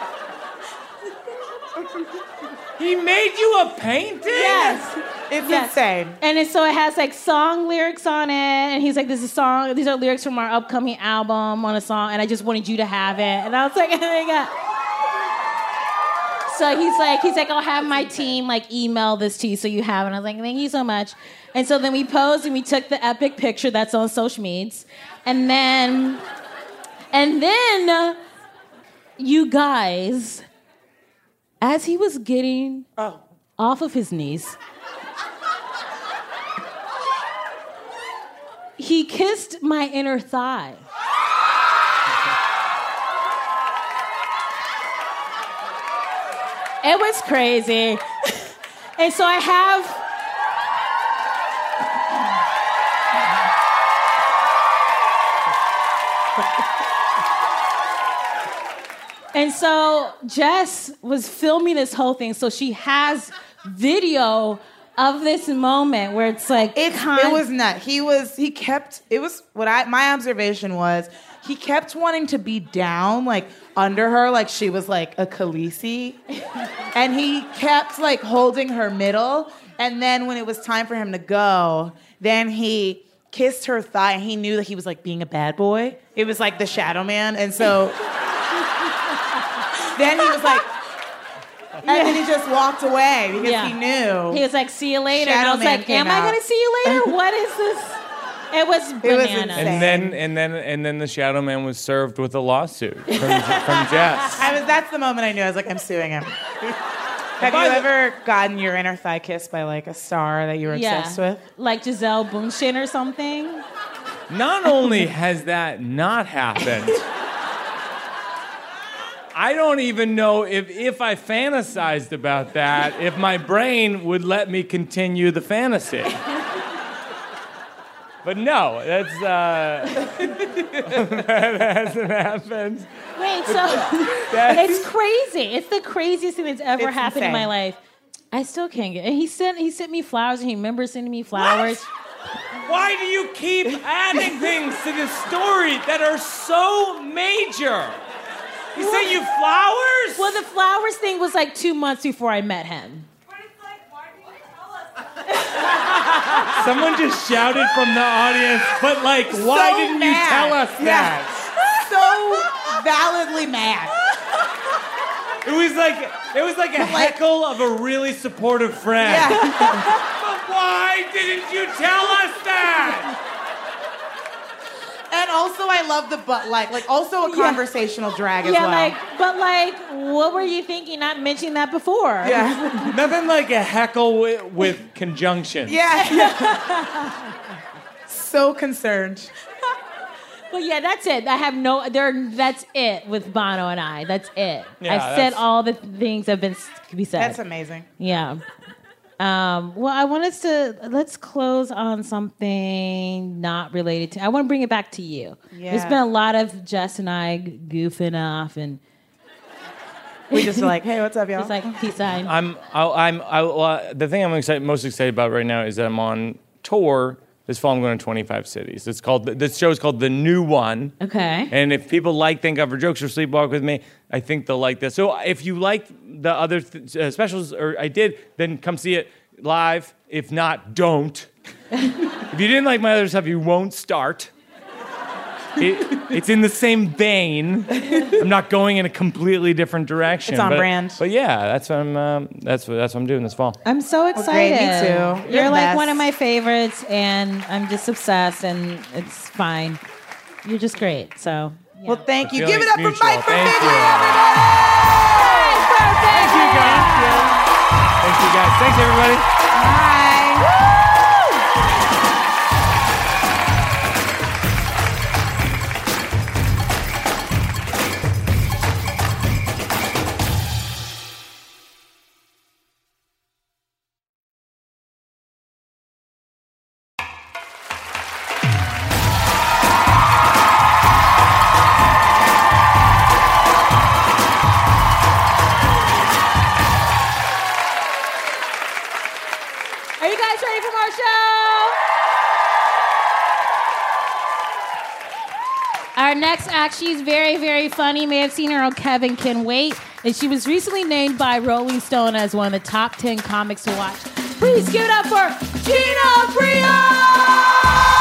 He made you a painting? Yes. It's insane. And so it has like song lyrics on it, and he's like, this is a song, these are lyrics from our upcoming album on a song, and I just wanted you to have it. And I was like, oh my God. So he's like, I'll have my team like email this to you so you have it. And I was like, thank you so much. And so then we posed and we took the epic picture that's on social medias. And then you guys, as he was getting off of his knees, he kissed my inner thigh. It was crazy. And so I have... And so Jess was filming this whole thing, so she has video of this moment where it's like it was nuts. My observation was he kept wanting to be down, like under her, like she was like a Khaleesi. And he kept like holding her middle. And then when it was time for him to go, then he kissed her thigh and he knew that he was like being a bad boy. It was like the Shadow Man. And so then he was like, and then he just walked away because he knew. He was like, see you later. Shadow and I was Man like, am I going to see you later? What is this? It was bananas. And then the Shadow Man was served with a lawsuit from Jess. That's the moment I knew. I was like, I'm suing him. Have you ever gotten your inner thigh kissed by like a star that you were obsessed with? Like Giselle Bundchen or something? Not only has that not happened, I don't even know if I fantasized about that, if my brain would let me continue the fantasy. But no, that hasn't happened. Wait, so it's crazy. It's the craziest thing that's ever happened in my life. I still can't get it. He sent me flowers, and he remembers sending me flowers. What? Why do you keep adding things to this story that are so major? He sent you flowers? Well, the flowers thing was like 2 months before I met him. But it's like, why didn't you tell us? Someone just shouted from the audience, but like, why didn't you tell us that? So validly mad. It was like a heckle of a really supportive friend. Yeah. But why didn't you tell us that? And also, I love the also a conversational drag as well. What were you thinking? Not mentioning that before. Yeah, nothing like a heckle with conjunctions. Yeah. So concerned. Well, yeah, that's it. That's it with Bono and I. That's it. Yeah, I've said all the things that can be said. That's amazing. Yeah. Well, let's close on something not related to. I want to bring it back to you. Yeah. There's been a lot of Jess and I goofing off, and we just were like, hey, what's up, y'all? it's like peace sign. The thing I'm most excited about right now is that I'm on tour. This fall, I'm going to 25 cities. This show is called The New One. Okay. And if people like Thank God for Jokes or Sleepwalk with Me, I think they'll like this. So if you liked the other specials, or I did, then come see it live. If not, don't. If you didn't like my other stuff, you won't start. It's in the same vein. I'm not going in a completely different direction. It's on brand. But yeah, that's what I'm doing this fall. I'm so excited. Well, great, me too. You're the like best. one of my favorites, and I'm just obsessed, and it's fine. You're just great. So. Yeah. Well, thank you. I feel Give it like up for mutual. Mike Thank Birbiglia, you. everybody! Thank you, guys. Thank you, guys. Thanks, everybody. Bye. Are you guys ready for more show? Our next act, she's very, very funny. You may have seen her on Kevin Can Wait. And she was recently named by Rolling Stone as one of the top 10 comics to watch. Please give it up for Gina Priya!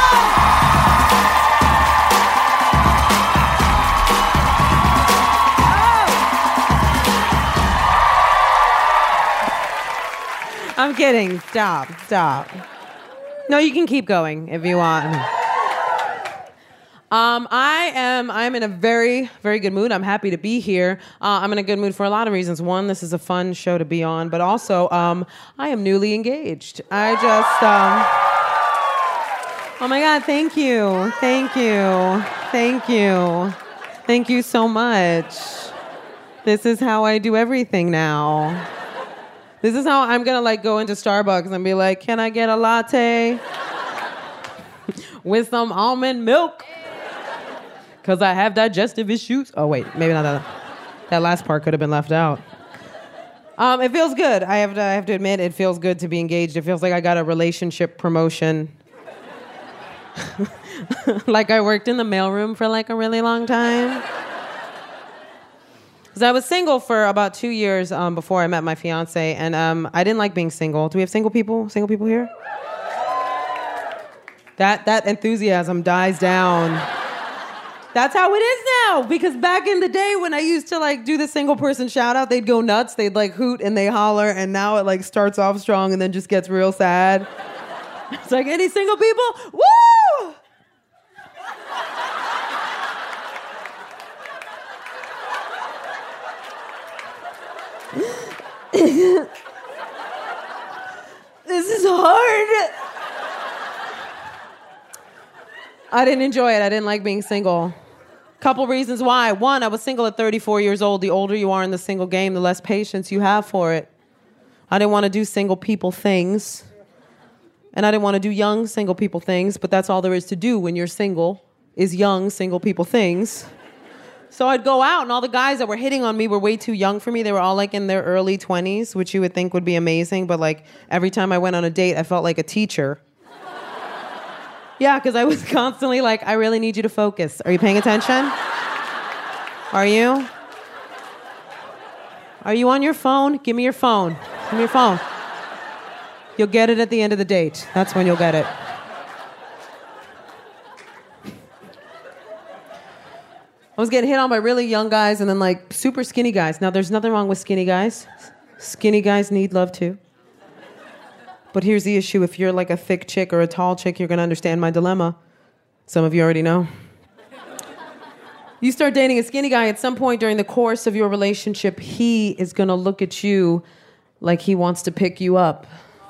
I'm kidding. Stop. No, you can keep going if you want. I'm in a very, very good mood. I'm happy to be here. I'm in a good mood for a lot of reasons. One, this is a fun show to be on, but also, I am newly engaged. I just, oh my God, thank you. Thank you so much. This is how I do everything now. This is how I'm gonna like go into Starbucks and be like, can I get a latte with some almond milk? Because I have digestive issues. Oh wait, maybe not that. That last part could have been left out. It feels good. I have to admit, it feels good to be engaged. It feels like I got a relationship promotion. Like I worked in the mailroom for like a really long time. Because I was single for about 2 years before I met my fiance, and I didn't like being single. Do we have single people? Single people here? That enthusiasm dies down. That's how it is now. Because back in the day when I used to like do the single person shout out, they'd go nuts. They'd like hoot and they holler, and now it like starts off strong and then just gets real sad. It's like, any single people? Woo! This is hard. I didn't enjoy it. I didn't like being single. Couple reasons why. One, I was single at 34 years old. The older you are in the single game, the less patience you have for it. I didn't want to do single people things. And I didn't want to do young single people things, but that's all there is to do when you're single, is young single people things. So I'd go out, and all the guys that were hitting on me were way too young for me. They were all like in their early 20s, which you would think would be amazing, but like every time I went on a date, I felt like a teacher. Yeah, because I was constantly like, I really need you to focus. Are you paying attention? Are you? Are you on your phone? Give me your phone. Give me your phone. You'll get it at the end of the date. That's when you'll get it. I was getting hit on by really young guys and then like super skinny guys. Now, there's nothing wrong with skinny guys. Skinny guys need love too. But here's the issue. If you're like a thick chick or a tall chick, you're going to understand my dilemma. Some of you already know. You start dating a skinny guy, at some point during the course of your relationship, he is going to look at you like he wants to pick you up.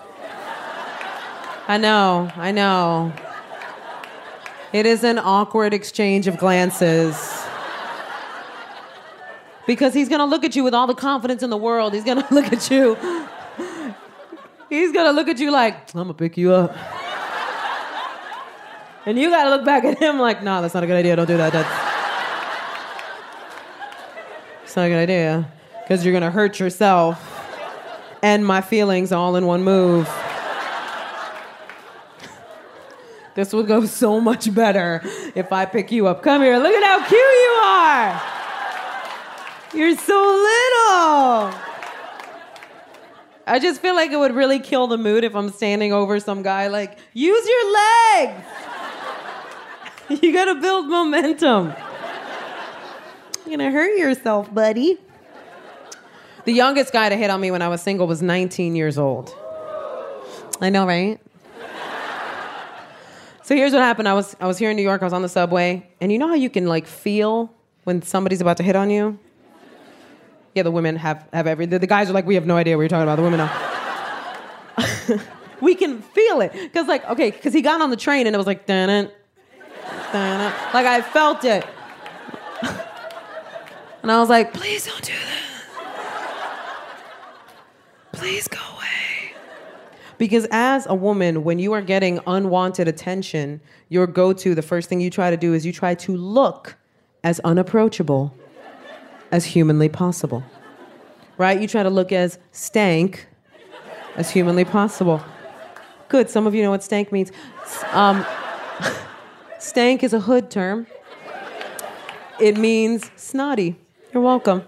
I know. It is an awkward exchange of glances. Because he's going to look at you with all the confidence in the world. He's going to look at you. He's going to look at you like, I'm going to pick you up. And you got to look back at him like, nah, that's not a good idea. Don't do that. It's not a good idea. Because you're going to hurt yourself and my feelings all in one move. This would go so much better if I pick you up. Come here. Look at how cute you are. You're so little. I just feel like it would really kill the mood if I'm standing over some guy like, use your legs. You got to build momentum. You're going to hurt yourself, buddy. The youngest guy to hit on me when I was single was 19 years old. I know, right? So here's what happened. I was here in New York. I was on the subway. And you know how you can like feel when somebody's about to hit on you? Yeah, the women have the guys are like, we have no idea what you're talking about. The women know. We can feel it. Because he got on the train and it was like, dun-dun, dun-dun. Like I felt it. And I was like, please don't do that. Please go away. Because as a woman, when you are getting unwanted attention, your go-to, the first thing you try to do is you try to look as unapproachable as humanly possible. Right? You try to look as stank as humanly possible. Good, some of you know what stank means. Stank is a hood term. It means snotty. You're welcome.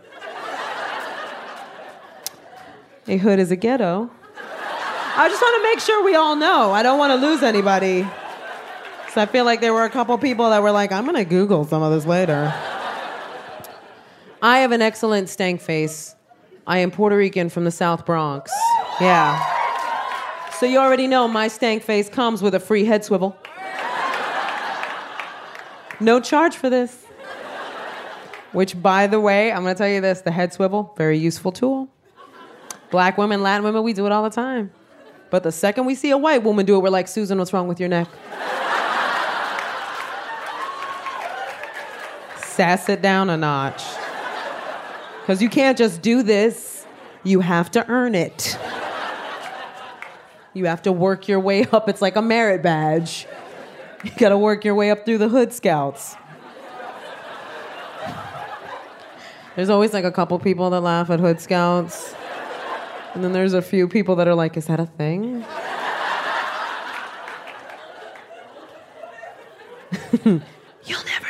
A hood is a ghetto. I just want to make sure we all know. I don't want to lose anybody. So I feel like there were a couple people that were like, I'm going to Google some of this later. I have an excellent stank face. I am Puerto Rican from the South Bronx. Yeah. So you already know my stank face comes with a free head swivel. No charge for this. Which, by the way, I'm going to tell you this, the head swivel, very useful tool. Black women, Latin women, we do it all the time. But the second we see a white woman do it, we're like, Susan, what's wrong with your neck? Sass it down a notch. Because you can't just do this. You have to earn it. You have to work your way up. It's like a merit badge. You gotta work your way up through the Hood Scouts. There's always like a couple people that laugh at Hood Scouts. And then there's a few people that are like, is that a thing? You'll never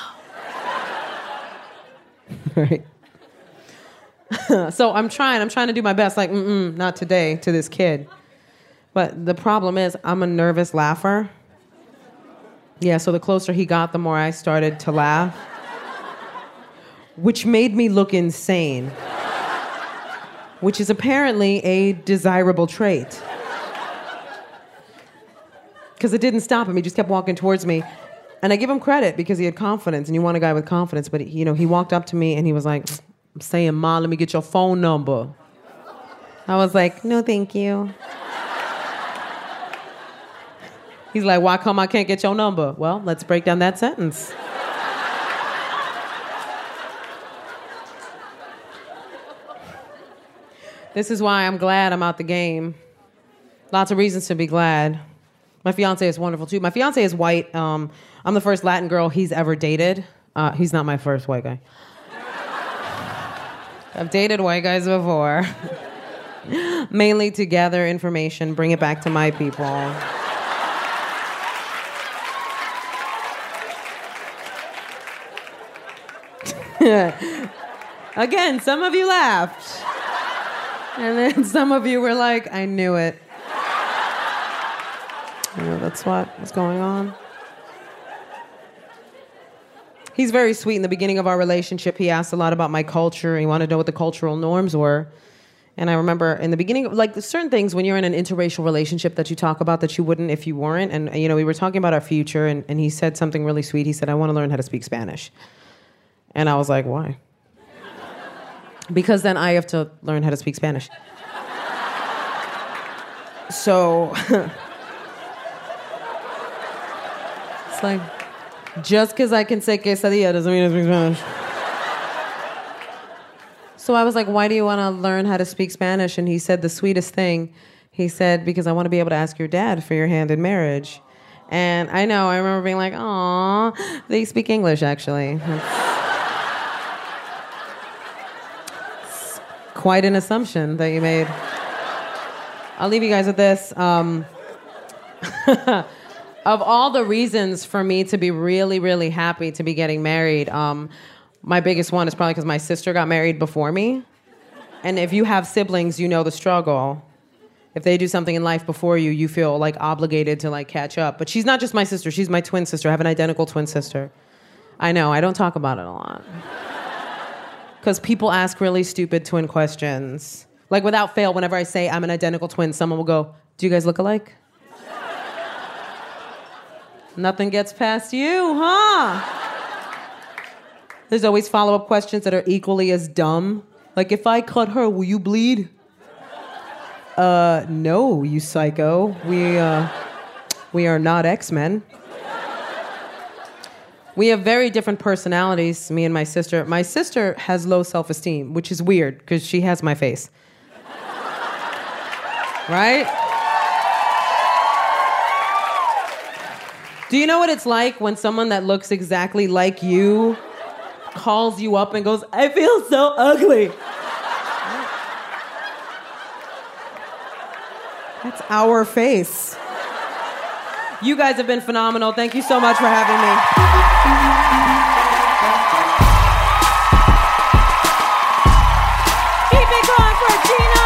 know. Right. So I'm trying to do my best. Like, not today to this kid. But the problem is I'm a nervous laugher. Yeah, so the closer he got, the more I started to laugh. Which made me look insane. Which is apparently a desirable trait. Because it didn't stop him. He just kept walking towards me. And I give him credit because he had confidence, and you want a guy with confidence. But, he walked up to me, and he was like, I'm saying, Ma, let me get your phone number. I was like, no, thank you. He's like, why come I can't get your number? Well, let's break down that sentence. This is why I'm glad I'm out the game. Lots of reasons to be glad. My fiance is wonderful, too. My fiance is white. I'm the first Latin girl he's ever dated. He's not my first white guy. I've dated white guys before. Mainly to gather information, bring it back to my people. Again, some of you laughed. And then some of you were like, I knew it. That's what was going on. He's very sweet. In the beginning of our relationship, he asked a lot about my culture. He wanted to know what the cultural norms were. And I remember in the beginning, like certain things when you're in an interracial relationship that you talk about that you wouldn't if you weren't. And, we were talking about our future, and he said something really sweet. He said, I want to learn how to speak Spanish. And I was like, why? Because then I have to learn how to speak Spanish. So, it's like, just because I can say quesadilla doesn't mean I speak Spanish. So I was like, why do you want to learn how to speak Spanish? And he said the sweetest thing. He said, because I want to be able to ask your dad for your hand in marriage. And I remember being like, aw, they speak English, actually. It's quite an assumption that you made. I'll leave you guys with this. Of all the reasons for me to be really, really happy to be getting married, my biggest one is probably because my sister got married before me. And if you have siblings, you know the struggle. If they do something in life before you, you feel like obligated to like catch up. But she's not just my sister, she's my twin sister. I have an identical twin sister. I know, I don't talk about it a lot. Because people ask really stupid twin questions. Like without fail, whenever I say I'm an identical twin, someone will go, do you guys look alike? Nothing gets past you, huh? There's always follow-up questions that are equally as dumb. Like, if I cut her, will you bleed? No, you psycho. We are not X-Men. We have very different personalities, me and my sister. My sister has low self-esteem, which is weird, because she has my face. Right? Do you know what it's like when someone that looks exactly like you calls you up and goes, I feel so ugly? That's our face. You guys have been phenomenal. Thank you so much for having me. Keep it going for Gina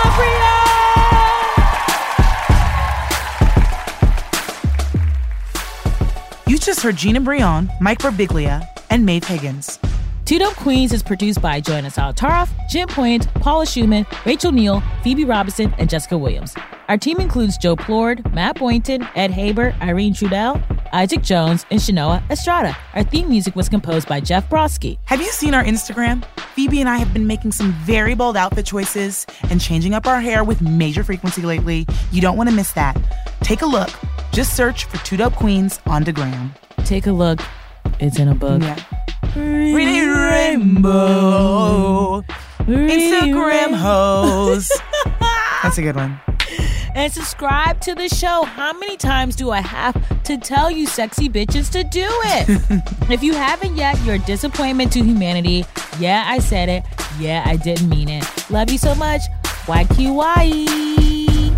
Brion. You just heard Gina Brion, Mike Birbiglia, and Maeve Higgins. Two Dope Queens is produced by Joanna Salataroff, Jim Point, Paula Schumann, Rachel Neal, Phoebe Robinson, and Jessica Williams. Our team includes Joe Plord, Matt Boynton, Ed Haber, Irene Trudell, Isaac Jones, and Shanoa Estrada. Our theme music was composed by Jeff Brodsky. Have you seen our Instagram? Phoebe and I have been making some very bold outfit choices and changing up our hair with major frequency lately. You don't want to miss that. Take a look. Just search for Two Dope Queens on the gram. Take a look. It's in a book. Yeah. Reading Rainbow. Instagram hoes. That's a good one. and subscribe to the show. How many times do I have to tell you sexy bitches to do it? If you haven't yet, you're a disappointment to humanity. Yeah, I said it. Yeah, I didn't mean it. Love you so much. YQY.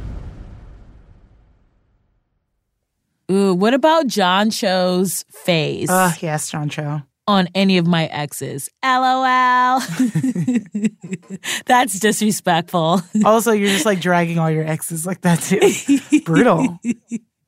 Ooh, what about John Cho's face? Yes, John Cho. On any of my exes. LOL. That's disrespectful. Also, you're just like dragging all your exes like that too. Brutal.